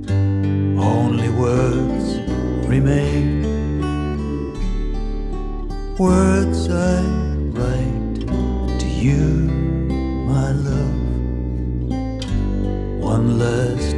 only words remain, words I write to you, my love. One last